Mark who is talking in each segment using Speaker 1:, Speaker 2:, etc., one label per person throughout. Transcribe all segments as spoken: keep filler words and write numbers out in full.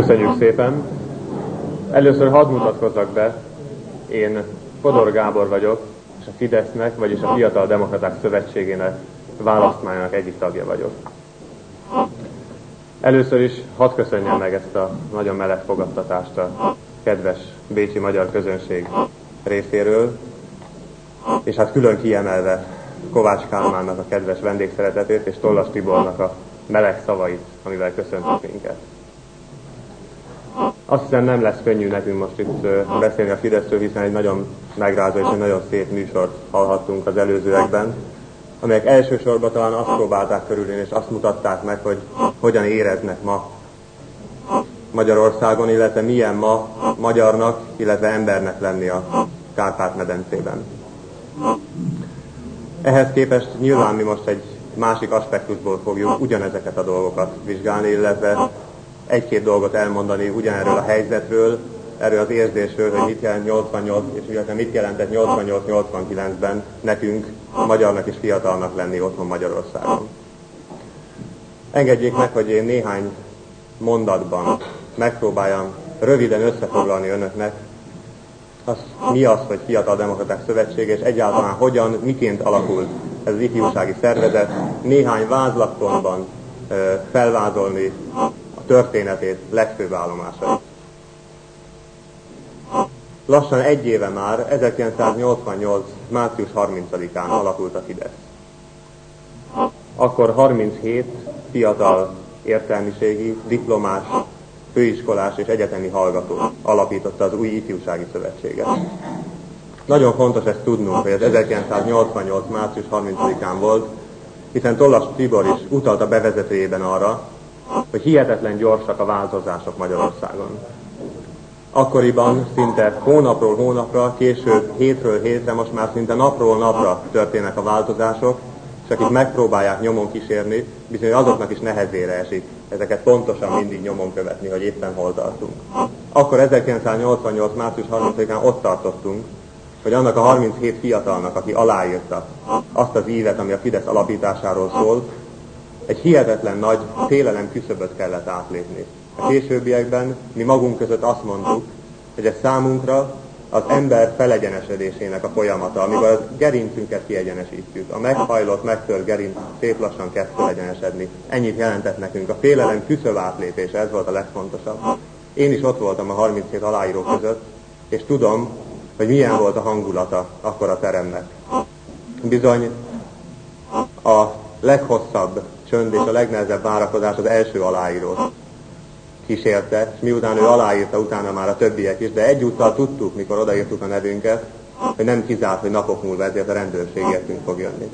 Speaker 1: Köszönjük szépen! Először hadd mutatkozzak be, én Fodor Gábor vagyok, és a Fidesznek, vagyis a Fiatal Demokraták Szövetségének választmányának egyik tagja vagyok. Először is hadd köszönjem meg ezt a nagyon meleg fogadtatást a kedves bécsi magyar közönség részéről, és hát külön kiemelve Kovács Kálmánnak a kedves vendégszeretetét és Tollas Tibornak a meleg szavait, amivel köszöntött minket. Azt hiszem, nem lesz könnyű nekünk most itt beszélni a Fideszről, hiszen egy nagyon megrázó és egy nagyon szép műsort hallhattunk az előzőekben, amelyek elsősorban talán azt próbálták körülni, és azt mutatták meg, hogy hogyan éreznek ma Magyarországon, illetve milyen ma magyarnak, illetve embernek lenni a Kárpát-medencében. Ehhez képest nyilván mi most egy másik aspektusból fogjuk ugyanezeket a dolgokat vizsgálni, illetve egy-két dolgot elmondani ugyanerről a helyzetről, erről az érzésről, hogy mit jelent nyolcvannyolc, és illetve mit jelentett nyolcvannyolc nyolcvankilencben nekünk, magyarnak és fiatalnak lenni otthon Magyarországon. Engedjék meg, hogy én néhány mondatban megpróbáljam röviden összefoglalni önöknek, az, mi az, hogy Fiatal Demokraták Szövetsége, és egyáltalán hogyan, miként alakult ez az ifjúsági szervezet, néhány vázlatpontban e, felvázolni a történetét, legfőbb állomásait. Lassan egy éve már, ezerkilencszáznyolcvannyolc. március harmincadikán alakult a Fidesz. Akkor harminchét fiatal értelmiségi, diplomás, főiskolás és egyetemi hallgató alapította az új ifjúsági szövetséget. Nagyon fontos ezt tudnunk, hogy ez ezerkilencszáznyolcvannyolc. március harmincadikán volt, hiszen Tollas Tibor is utalt a bevezetőjében arra, hogy hihetetlen gyorsak a változások Magyarországon. Akkoriban szinte hónapról hónapra, később hétről hétre, most már szinte napról napra történnek a változások, és akik megpróbálják nyomon kísérni, bizony azoknak is nehezére esik ezeket pontosan mindig nyomon követni, hogy éppen hol tartunk. Akkor ezerkilencszáznyolcvannyolc. március harmincadikán ott tartottunk, hogy annak a harminchét fiatalnak, aki aláírta azt az ívet, ami a Fidesz alapításáról szól, egy hihetetlen nagy félelem küszöböt kellett átlépni. A későbbiekben mi magunk között azt mondtuk, hogy ez számunkra az ember felegyenesedésének a folyamata, amikor a gerincünket kiegyenesítjük. A meghajlott, megtört gerinc szép lassan kezd felegyenesedni. Ennyit jelentett nekünk. A félelem küszöb átlépése, ez volt a legfontosabb. Én is ott voltam a harminchét aláíró között, és tudom, hogy milyen volt a hangulata akkor a teremnek. Bizony a leghosszabb csönd és a legnehezebb várakozás az első aláírót kísérte, és miután ő aláírta, utána már a többiek is, de egyúttal tudtuk, mikor odaírtuk a nevünket, hogy nem kizárt, hogy napok múlva ezért a rendőrség értünk fog jönni.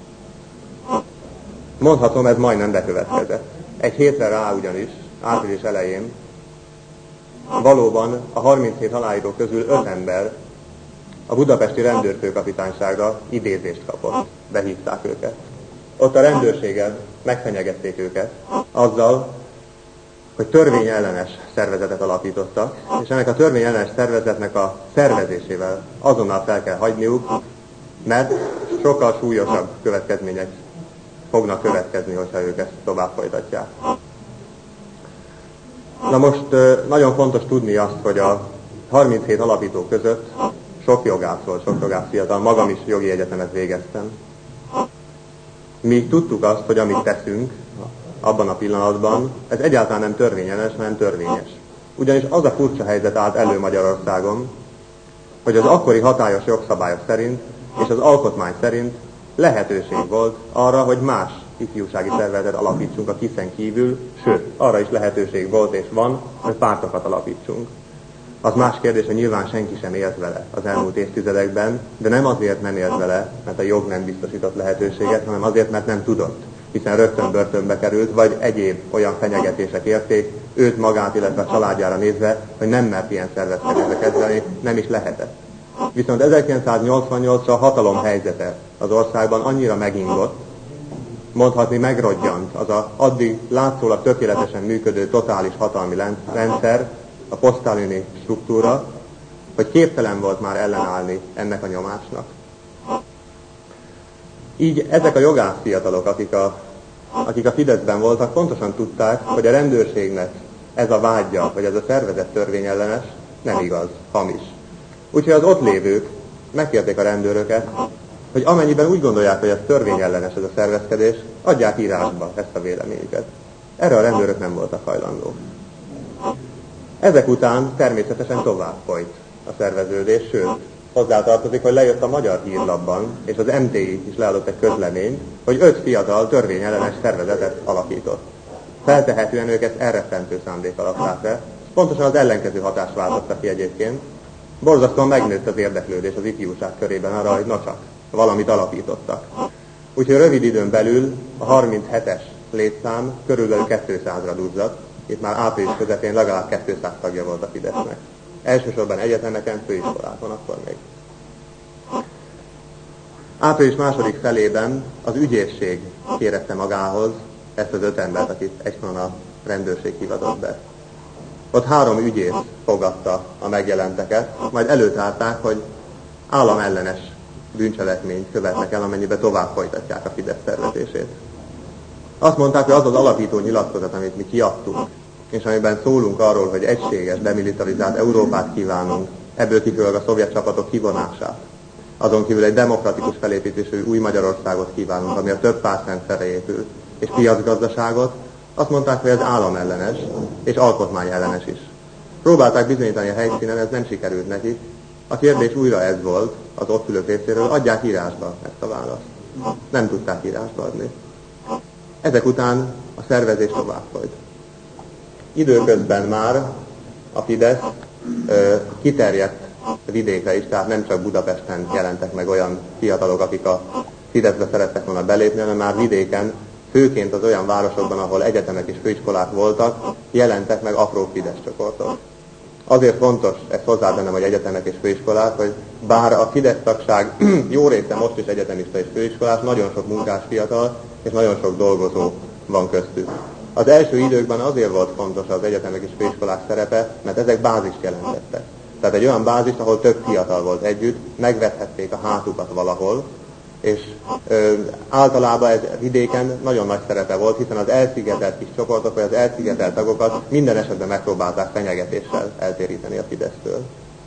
Speaker 1: Mondhatom, ez majdnem bekövetkezett. Egy hétre rá ugyanis, április elején, valóban a harminchét aláíró közül öt ember a budapesti rendőrfőkapitányságra idézést kapott. Behívták őket. Ott a rendőrséggel megfenyegették őket azzal, hogy törvényellenes szervezetet alapítottak, és ennek a törvényellenes szervezetnek a szervezésével azonnal fel kell hagyniuk, mert sokkal súlyosabb következmények fognak következni, hogyha ők ezt tovább folytatják. Na most nagyon fontos tudni azt, hogy a harminchét alapító között sok jogász volt, sok jogász fiatal, magam is jogi egyetemet végeztem. Mi tudtuk azt, hogy amit teszünk abban a pillanatban, ez egyáltalán nem törvényellenes, hanem törvényes. Ugyanis az a furcsa helyzet állt elő Magyarországon, hogy az akkori hatályos jogszabályok szerint és az alkotmány szerint lehetőség volt arra, hogy más ifjúsági szervezetet alapítsunk a kiszen kívül, sőt, arra is lehetőség volt és van, hogy pártokat alapítsunk. Az más kérdés, hogy nyilván senki sem élt vele az elmúlt évtizedekben, de nem azért nem élt vele, mert a jog nem biztosított lehetőséget, hanem azért, mert nem tudott, hiszen rögtön börtönbe került, vagy egyéb olyan fenyegetések érték őt magát, illetve a családjára nézve, hogy nem mert ilyen szervezkedésbe kezdeni, nem is lehetett. Viszont ezerkilencszáznyolcvannyolcra a hatalom helyzete az országban annyira megingott, mondhatni megrodjant az a addig látszólag tökéletesen működő totális hatalmi rendszer, a posztálini struktúra, hogy képtelen volt már ellenállni ennek a nyomásnak. Így ezek a jogász fiatalok, akik a, akik a Fideszben voltak, pontosan tudták, hogy a rendőrségnek ez a vágya, vagy ez a szervezet törvényellenes, nem igaz, hamis. Úgyhogy az ott lévők megkérték a rendőröket, hogy amennyiben úgy gondolják, hogy ez törvényellenes ez a szervezkedés, adják írásba ezt a véleményüket. Erre a rendőrök nem voltak hajlandók. Ezek után természetesen tovább folyt a szerveződés, sőt, hozzátartozik, hogy lejött a Magyar Hírlapban, és az em té i is leadott egy közleményt, hogy öt fiatal törvényellenes szervezetet alakított. Feltehetően ők ezt elrettentő szándék alatt látták, pontosan az ellenkező hatást váltotta ki egyébként. Borzasztóan megnőtt az érdeklődés az ifjúság körében arra, hogy na csak, valamit alapítottak. Úgyhogy rövid időn belül a harminchetes létszám körülbelül kétszázra duzzadt, itt már április közepén legalább kétszáz tagja volt a Fidesznek. Elsősorban egyetemeken, főiskolákon akkor még. Április második felében az ügyészség kérette magához ezt az öt embert, akit egykor a rendőrség hivatott be. Ott három ügyész fogadta a megjelenteket, majd előtárták, hogy államellenes bűncselekményt követnek el, amennyiben tovább folytatják a Fidesz szervezését. Azt mondták, hogy az az alapító nyilatkozat, amit mi kiadtunk, és amiben szólunk arról, hogy egységes, demilitarizált Európát kívánunk, ebből kifolyólag a szovjet csapatok kivonását. Azon kívül egy demokratikus felépítésű új Magyarországot kívánunk, ami a több pártrendszerre épül, és piacgazdaságot. Azt mondták, hogy ez államellenes, és alkotmányellenes is. Próbálták bizonyítani a helyszínen, ez nem sikerült nekik. A kérdés újra ez volt, az ott ülők részéről, adják írásba ezt a választ. Nem tudták írásba adni. Ezek után a szervezés tovább folyt. Időközben már a Fidesz ö, kiterjedt vidékre is, tehát nem csak Budapesten jelentek meg olyan fiatalok, akik a Fideszbe szerettek volna belépni, hanem már vidéken, főként az olyan városokban, ahol egyetemek és főiskolák voltak, jelentek meg apró Fidesz csoportok. Azért fontos ezt hozzátennem, hogy egyetemek és főiskolák, hogy bár a Fidesz tagság jó része most is egyetemista és főiskolás, nagyon sok munkás fiatal és nagyon sok dolgozó van köztük. Az első időkben azért volt fontos az egyetemek és főiskolák szerepe, mert ezek bázist jelentettek. Tehát egy olyan bázist, ahol több fiatal volt együtt, megvethették a hátukat valahol, és ö, általában ez vidéken nagyon nagy szerepe volt, hiszen az elszigetelt kis csoportok, vagy az elszigetelt tagokat minden esetben megpróbálták fenyegetéssel eltéríteni a Fidesztől.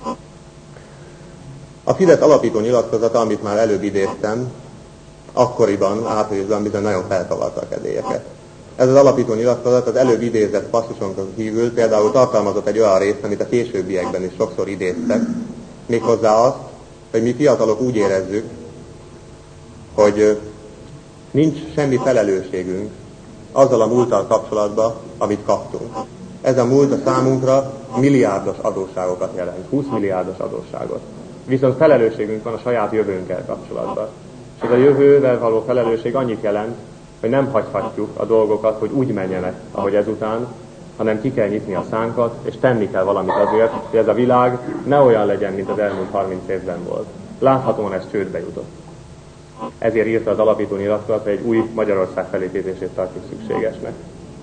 Speaker 1: A Fidesz alapító nyilatkozata, amit már előbb idéztem, akkoriban, áprilisban bizony nagyon felkavarta a kedélyeket. Ez az alapító nyilatkozat az előbb idézett passzusonkon kívül például tartalmazott egy olyan részt, amit a későbbiekben is sokszor idéztek, méghozzá azt, hogy mi fiatalok úgy érezzük, hogy nincs semmi felelősségünk azzal a múlttal kapcsolatban, amit kaptunk. Ez a múlt a számunkra milliárdos adósságokat jelent, húsz milliárdos adósságot. Viszont felelősségünk van a saját jövőnkkel kapcsolatban. És ez a jövővel való felelősség annyit jelent, hogy nem hagyhatjuk a dolgokat, hogy úgy menjenek, ahogy ezután, hanem ki kell nyitni a szánkat, és tenni kell valamit azért, hogy ez a világ ne olyan legyen, mint az elmúlt harminc évben volt. Láthatóan ez csődbe jutott. Ezért írta az alapító nyilatkozat, hogy egy új Magyarország felépítését tartjuk szükségesnek.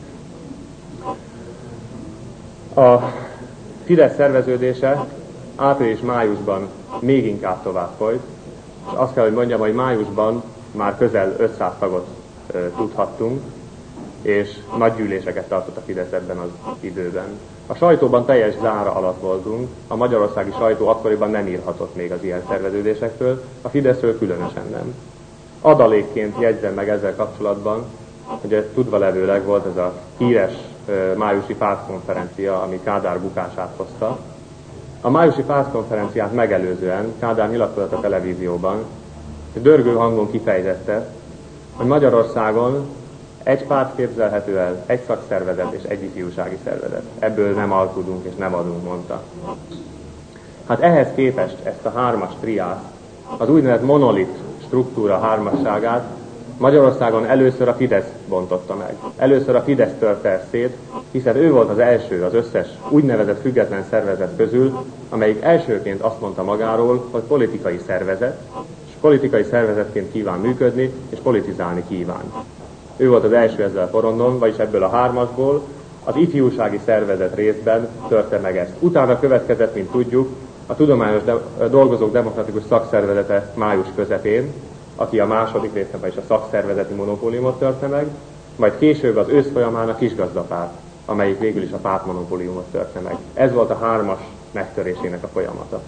Speaker 1: A Fidesz szerveződése április-májusban még inkább tovább folyt, és azt kell, hogy mondjam, hogy májusban már közel ötszáz tagot e, tudhattunk, és nagy gyűléseket tartott a Fidesz ebben az időben. A sajtóban teljes zára alatt voltunk, a magyarországi sajtó akkoriban nem írhatott még az ilyen szerveződésekről, a Fideszről különösen nem. Adalékként jegyzem meg ezzel kapcsolatban, hogy ez tudva levőleg volt ez a híres e, májusi pártkonferencia, ami Kádár bukását hozta. A májusi pártkonferenciát megelőzően Kádár nyilatkozott a televízióban, és dörgő hangon kifejtette, hogy Magyarországon egy párt képzelhető el, egy szakszervezet és egy ifjúsági szervezet. Ebből nem alkudunk és nem adunk, mondta. Hát ehhez képest ezt a hármas triát, az úgynevezett monolit struktúra hármasságát Magyarországon először a Fidesz bontotta meg. Először a Fidesz törte szét, hiszen ő volt az első az összes úgynevezett független szervezet közül, amelyik elsőként azt mondta magáról, hogy politikai szervezet, és politikai szervezetként kíván működni, és politizálni kíván. Ő volt az első ezzel a porondon, vagyis ebből a hármasból az ifjúsági szervezet részben törte meg ezt. Utána következett, mint tudjuk, a Tudományos de- Dolgozók Demokratikus Szakszervezete május közepén, aki a második részben is a szakszervezeti monopóliumot törte meg, majd később az ősz folyamán a kisgazdapárt. amelyik végül is a pártmonopóliumot törte meg. Ez volt a hármas megtörésének a folyamata.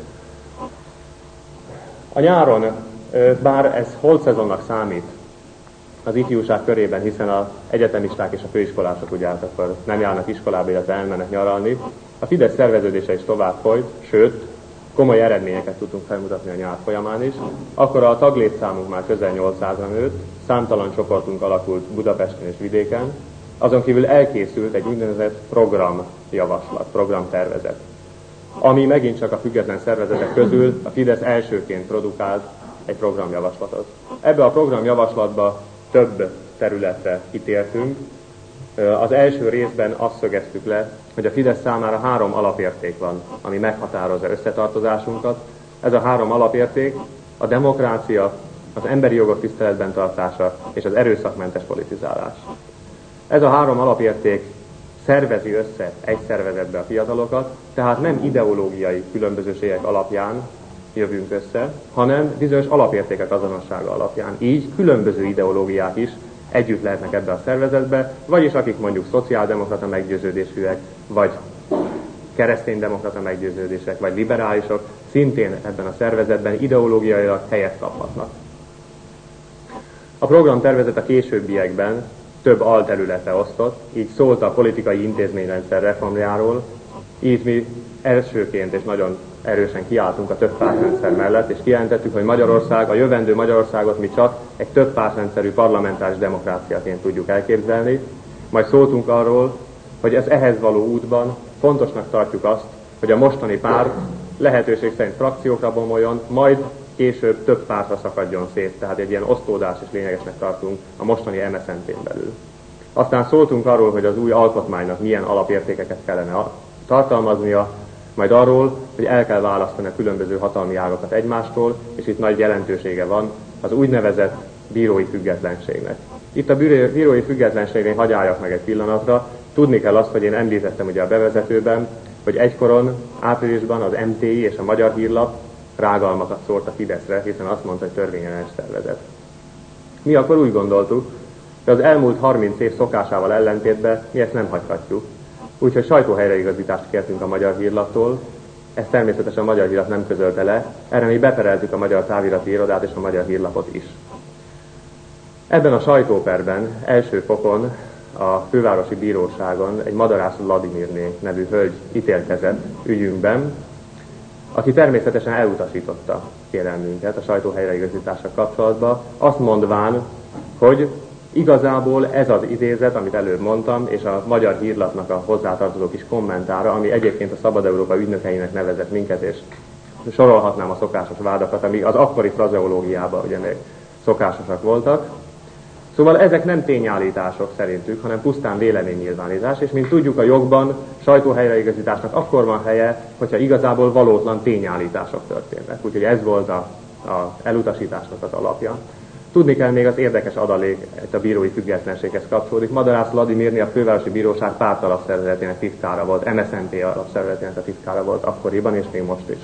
Speaker 1: A nyáron, bár ez holdszezonnak számít az ifjúság körében, hiszen az egyetemisták és a főiskolások ugye hát akkor nem járnak iskolába, illetve elmennek nyaralni, a Fidesz szerveződése is tovább folyt, sőt, komoly eredményeket tudtunk felmutatni a nyár folyamán is. Akkor a taglétszámunk már közel nyolcszázra nőtt, számtalan csoportunk alakult Budapesten és vidéken, azon kívül elkészült egy úgynevezett programjavaslat, programtervezet, ami megint csak a független szervezetek közül a Fidesz elsőként produkált egy programjavaslatot. Ebbe a programjavaslatba több területre kitértünk. Az első részben azt szögeztük le, hogy a Fidesz számára három alapérték van, ami meghatározza összetartozásunkat. Ez a három alapérték a demokrácia, az emberi jogok tiszteletben tartása és az erőszakmentes politizálás. Ez a három alapérték szervezi össze egy szervezetbe a fiatalokat, tehát nem ideológiai különbözőségek alapján jövünk össze, hanem bizonyos alapértékek azonossága alapján. Így különböző ideológiák is együtt lehetnek ebbe a szervezetbe, vagyis akik mondjuk szociáldemokrata meggyőződésűek, vagy kereszténydemokrata meggyőződések, vagy liberálisok, szintén ebben a szervezetben ideológiailag helyet kaphatnak. A programtervezet a későbbiekben több alterületre osztott, így szólt a politikai intézményrendszer reformjáról, így mi elsőként és nagyon erősen kiálltunk a több pártrendszer mellett, és kijelentettük, hogy Magyarország, a jövendő Magyarországot mi csak egy több pártrendszerű parlamentáris demokráciaként tudjuk elképzelni. Majd szóltunk arról, hogy ez ehhez való útban fontosnak tartjuk azt, hogy a mostani párt lehetőség szerint frakciókra bomoljon, majd később több pártra szakadjon szét, tehát egy ilyen osztódás is lényegesnek tartunk a mostani em es zé en pén belül. Aztán szóltunk arról, hogy az új alkotmánynak milyen alapértékeket kellene tartalmaznia, majd arról, hogy el kell választani a különböző hatalmi ágakat egymástól, és itt nagy jelentősége van az úgynevezett bírói függetlenségnek. Itt a bírói függetlenségnél hadd álljak meg egy pillanatra. Tudni kell azt, hogy én említettem ugye a bevezetőben, hogy egykoron áprilisban az em té i és a Magyar Hírlap rágalmakat szólt a Fideszre, hiszen azt mondta, hogy törvényellenes szervezet. Mi akkor úgy gondoltuk, hogy az elmúlt harminc év szokásával ellentétben mi ezt nem hagyhatjuk. Úgyhogy sajtóhelyreigazítást kértünk a Magyar Hírlaptól, ezt természetesen a Magyar Hírlap nem közölte le, erre mi bepereltük a Magyar Távirati Irodát és a Magyar Hírlapot is. Ebben a sajtóperben első fokon a Fővárosi Bíróságon egy Madarász Vladimirné nevű hölgy ítélkezett ügyünkben, aki természetesen elutasította kérelmünket a sajtóhelyreigazítással kapcsolatban, azt mondván, hogy igazából ez az idézet, amit előbb mondtam, és a Magyar Hírlapnak a hozzátartozó kis kommentára, ami egyébként a Szabad Európa ügynökeinek nevezett minket, és sorolhatnám a szokásos vádakat, amik az akkori frazeológiában ugye még szokásosak voltak. Szóval ezek nem tényállítások szerintük, hanem pusztán véleménynyilvánítás, és mint tudjuk a jogban sajtóhelyreigazításnak akkor van helye, hogyha igazából valótlan tényállítások történnek. Úgyhogy ez volt a, a elutasításnak az alapja. Tudni kell még az érdekes adalék, itt a bírói függetlenséghez kapcsolódik. Madarász Vladimirné a Fővárosi Bíróság párt alapszervezetének titkára volt, em es zé en pé alapszervezetének a titkára volt akkoriban, és még most is.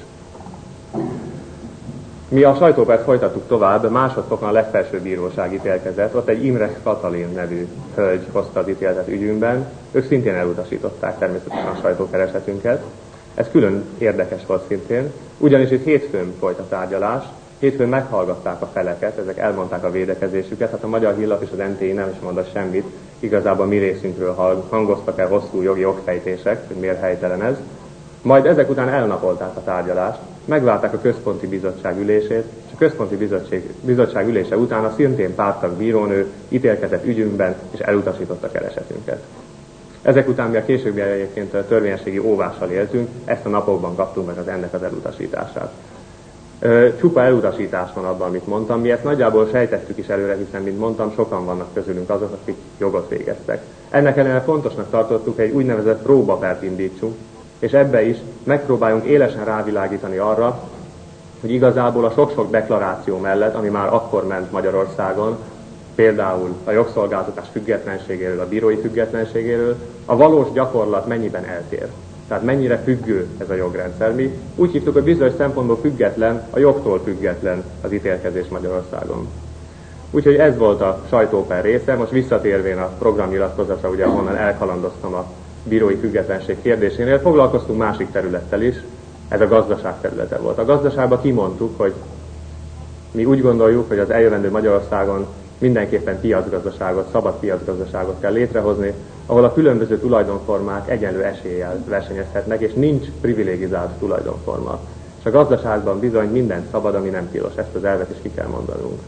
Speaker 1: Mi a sajtópert folytattuk tovább, másodfokon a legfelsőbb bíróság ítélkezett, ott egy Imre Katalin nevű hölgy hozta az ítéletet ügyünkben, ők szintén elutasították természetesen a sajtókeresetünket. Ez külön érdekes volt szintén, ugyanis itt hétfőn folyt a tárgyalás, hétfőn meghallgatták a feleket, ezek elmondták a védekezésüket, hát a Magyar Hírlap és az en té i nem is mondott semmit, igazából mi részünkről hangoztak el hosszú jogi okfejtések, hogy miért helytelen ez. Majd ezek után elnapolták a tárgyalást, megvárták a központi bizottság ülését, és a központi bizottság, bizottság ülése után a szintén párttag bírónő ítélkezett ügyünkben, és elutasította keresetünket. Ezek után mi a későbbi egyébként a törvényességi óvással éltünk, ezt a napokban kaptunk meg az ennek az elutasítását. Csupa elutasítás van abban, amit mondtam. Mi ezt nagyjából sejtettük is előre, hiszen, mint mondtam, sokan vannak közülünk azok, akik jogot végeztek. Ennek ellenére fontosnak tartottuk, hogy egy úgynevezett próbapert indítsunk, és ebbe is megpróbáljunk élesen rávilágítani arra, hogy igazából a sok-sok deklaráció mellett, ami már akkor ment Magyarországon, például a jogszolgáltatás függetlenségéről, a bírói függetlenségéről, a valós gyakorlat mennyiben eltér. Tehát mennyire függő ez a jogrendszer. Mi úgy hívtuk, hogy bizonyos szempontból független, a jogtól független az ítélkezés Magyarországon. Úgyhogy ez volt a sajtóper része. Most visszatérvén a programnyilatkozatra, ugye ahonnan elkalandoztam a bírói függetlenség kérdésénél, foglalkoztunk másik területtel is, ez a gazdaság területe volt. A gazdaságban kimondtuk, hogy mi úgy gondoljuk, hogy az eljövendő Magyarországon mindenképpen piacgazdaságot, szabad piacgazdaságot kell létrehozni, ahol a különböző tulajdonformák egyenlő eséllyel versenyezhetnek, és nincs privilegizált tulajdonforma. És a gazdaságban bizony minden szabad, ami nem tilos. Ezt az elvet is ki kell mondanunk.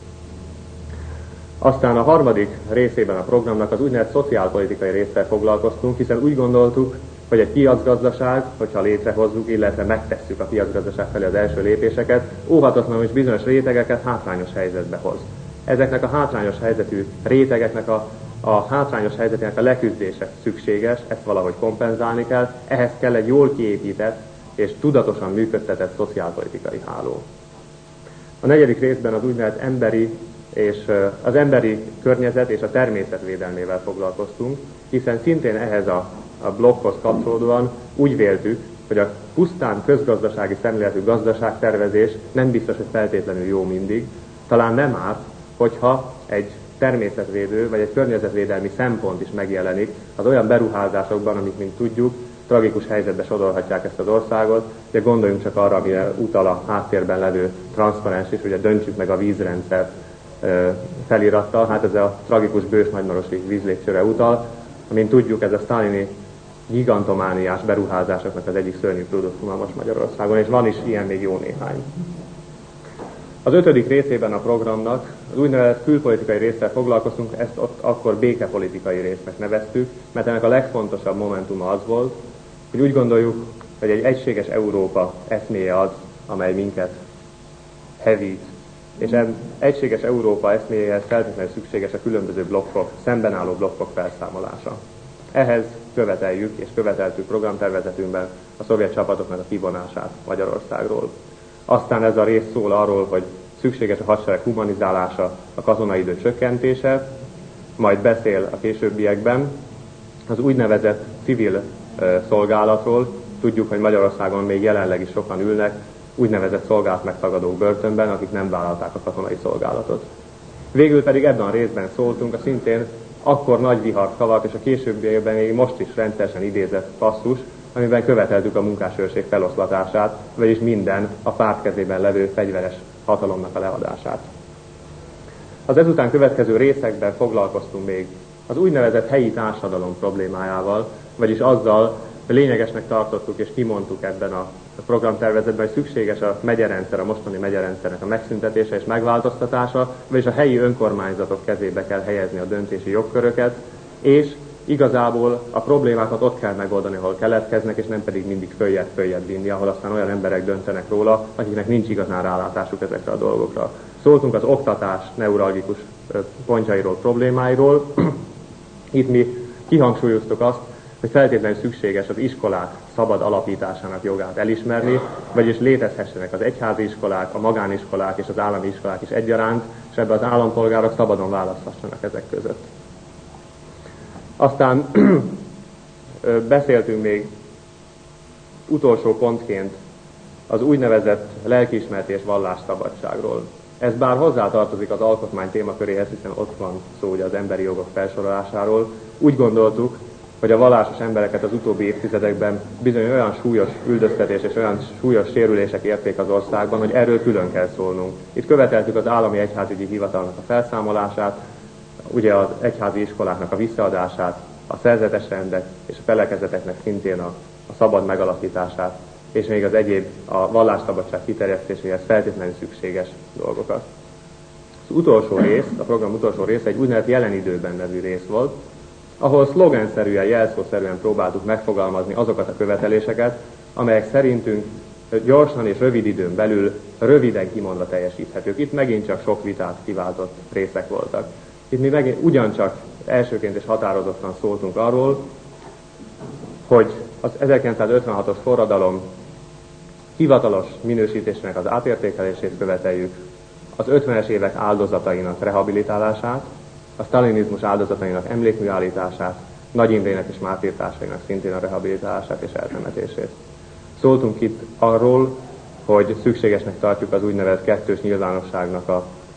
Speaker 1: Aztán a harmadik részében a programnak az úgynevezett szociálpolitikai résszel foglalkoztunk, hiszen úgy gondoltuk, hogy egy piacgazdaság, hogyha létrehozzuk, illetve megtesszük a piacgazdaság felé az első lépéseket, óhatatlanul is bizonyos rétegeket hátrányos helyzetbe hoz. Ezeknek a hátrányos helyzetű rétegeknek a, a hátrányos helyzetének a leküzdése szükséges, ezt valahogy kompenzálni kell, ehhez kell egy jól kiépített és tudatosan működtetett szociálpolitikai háló. A negyedik részben az úgynevezett emberi és az emberi környezet és a természet védelmével foglalkoztunk, hiszen szintén ehhez a, a blokkhoz kapcsolódóan úgy véltük, hogy a pusztán közgazdasági szemléletű gazdaságtervezés nem biztos, hogy feltétlenül jó mindig. Talán nem árt, hogyha egy természetvédő vagy egy környezetvédelmi szempont is megjelenik az olyan beruházásokban, amik, mint tudjuk, tragikus helyzetbe sodorhatják ezt az országot. Ugye gondoljunk csak arra, amire utal a háttérben levő transzparens is, ugye döntsük meg a vízrendszer felirattal, hát ez a tragikus bős-nagymarosi vízlégcsőre utal. Amint tudjuk, ez a sztálini gigantomániás beruházásoknak az egyik szörnyű produktuma most Magyarországon, és van is ilyen még jó néhány. Az ötödik részében a programnak az úgynevezett külpolitikai résszel foglalkoztunk, ezt ott akkor békepolitikai résznek neveztük, mert ennek a legfontosabb momentuma az volt, hogy úgy gondoljuk, hogy egy egységes Európa eszméje az, amely minket hevít, és egy egységes Európa eszméjéhez feltétlenül szükséges a különböző blokkok, szemben álló blokkok felszámolása. Ehhez követeljük és követeltük programtervezetünkben a szovjet csapatoknak a kivonását Magyarországról. Aztán ez a rész szól arról, hogy szükséges a hadsereg humanizálása, a katonai idő csökkentése, majd beszél a későbbiekben az úgynevezett civil szolgálatról. Tudjuk, hogy Magyarországon még jelenleg is sokan ülnek úgynevezett szolgálat megtagadók börtönben, akik nem vállalták a katonai szolgálatot. Végül pedig ebben a részben szóltunk a szintén akkor nagy vihart kavart, és a későbbiekben még most is rendszeresen idézett passzus, amiben követeltük a munkásőrség feloszlatását, vagyis minden a párt kezében levő fegyveres hatalomnak a leadását. Az ezután következő részekben foglalkoztunk még az úgynevezett helyi társadalom problémájával, vagyis azzal, hogy lényegesnek tartottuk és kimondtuk ebben a programtervezetben, hogy szükséges a megyerendszer, a mostani megyerendszernek a megszüntetése és megváltoztatása, vagyis a helyi önkormányzatok kezébe kell helyezni a döntési jogköröket, és igazából a problémákat ott kell megoldani, ahol keletkeznek, és nem pedig mindig följebb-följebb vinni, ahol aztán olyan emberek döntenek róla, akiknek nincs igazán rálátásuk ezekre a dolgokra. Szóltunk az oktatás neuralgikus pontjairól, problémáiról. Itt mi kihangsúlyoztuk azt, hogy feltétlenül szükséges az iskolák szabad alapításának jogát elismerni, vagyis létezhessenek az egyházi iskolák, a magániskolák és az állami iskolák is egyaránt, és ebben az állampolgárok szabadon választhassanak ezek között. Aztán beszéltünk még utolsó pontként az úgynevezett lelkiismereti és vallásszabadságról. Ez bár hozzátartozik az alkotmány témaköréhez, hiszen ott van szó ugye az emberi jogok felsorolásáról, úgy gondoltuk, hogy a vallásos embereket az utóbbi évtizedekben bizony olyan súlyos üldöztetés és olyan súlyos sérülések érték az országban, hogy erről külön kell szólnunk. Itt követeltük az állami egyházügyi hivatalnak a felszámolását, ugye az egyházi iskoláknak a visszaadását, a szerzetes rendek és a felekezeteknek szintén a, a szabad megalapítását, és még az egyéb a vallásszabadság kiterjesztéséhez feltétlenül szükséges dolgokat. Az utolsó rész, a program utolsó része egy úgynevezett jelen időben nevű rész volt, ahol szlogenszerűen, jelszószerűen próbáltuk megfogalmazni azokat a követeléseket, amelyek szerintünk gyorsan és rövid időn belül röviden kimondva teljesíthetők. Itt megint csak sok vitát kiváltott részek voltak. Itt mi megint ugyancsak elsőként és határozottan szóltunk arról, hogy az ezerkilencszázötvenhatos forradalom hivatalos minősítésének az átértékelését követeljük, az ötvenes évek áldozatainak rehabilitálását, a sztalinizmus áldozatainak emlékműállítását, Nagy Imrének és mártírtársainak szintén a rehabilitálását és eltemetését. Szóltunk itt arról, hogy szükségesnek tartjuk az úgynevezett kettős nyilvánosságnak a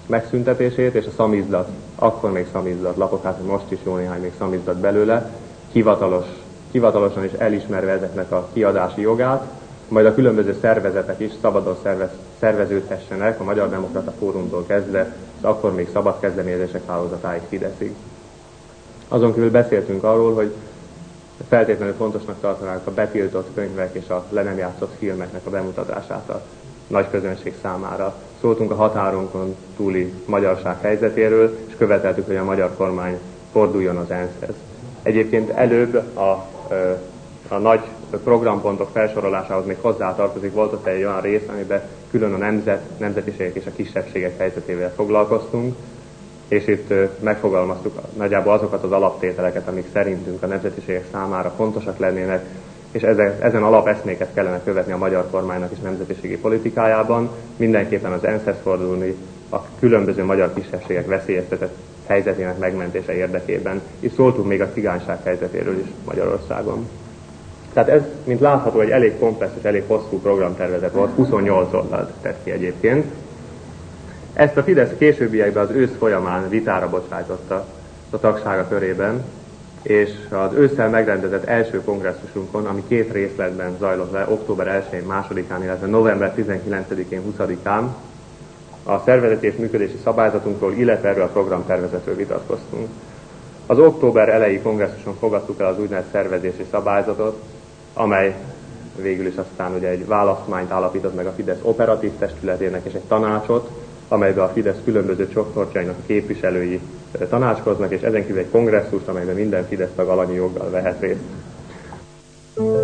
Speaker 1: megszüntetését és a szamizdat, akkor még szamizdat lapok, hát most is jó néhány még szamizdat belőle, hivatalos, hivatalosan is elismerve ezeknek a kiadási jogát, majd a különböző szervezetek is szabadon szervez, szerveződhessenek, a Magyar Demokrata Fórumtól kezdve, az akkor még szabad kezdeményezések hálózatáig Fideszig. Azon kívül beszéltünk arról, hogy feltétlenül fontosnak tartanánk a betiltott könyvek és a le nem játszott filmeknek a bemutatását a nagy közönség számára. Szóltunk a határonkon túli magyarság helyzetéről, és követeltük, hogy a magyar kormány forduljon az ENSZ-hez. Egyébként előbb a, a nagy programpontok felsorolásához még hozzátartozik, volt ott egy olyan rész, amiben külön a nemzet, nemzetiségek és a kisebbségek helyzetével foglalkoztunk, és itt megfogalmaztuk nagyjából azokat az alaptételeket, amik szerintünk a nemzetiségek számára fontosak lennének, és ezen alapeszméket kellene követni a magyar kormánynak is nemzetiségi politikájában, mindenképpen az ENSZ-hez fordulni a különböző magyar kisebbségek veszélyeztetett helyzetének megmentése érdekében. Itt szóltunk még a cigányság helyzetéről is Magyarországon. Tehát ez, mint látható, egy elég komplex és elég hosszú programtervezet volt, huszonnyolc oldalt tett ki egyébként. Ezt a Fidesz későbbiekben az ősz folyamán vitára bocsájtotta a tagsága körében, és az ősszel megrendezett első kongresszusunkon, ami két részletben zajlott le, október elsején, másodikán, illetve november tizenkilencedikén, huszadikán, a szervezeti és működési szabályzatunkról, illetve erről a programtervezetről vitatkoztunk. Az október eleji kongresszuson fogadtuk el az úgynevezett szervezési szabályzatot, amely végül is aztán ugye egy választmányt állapított meg a Fidesz operatív testületének és egy tanácsot, amelyben a Fidesz különböző csoportjainak a képviselői tanácskoznak, és ezen kívül egy kongresszust, amelyben minden Fidesz tag alanyi joggal vehet részt.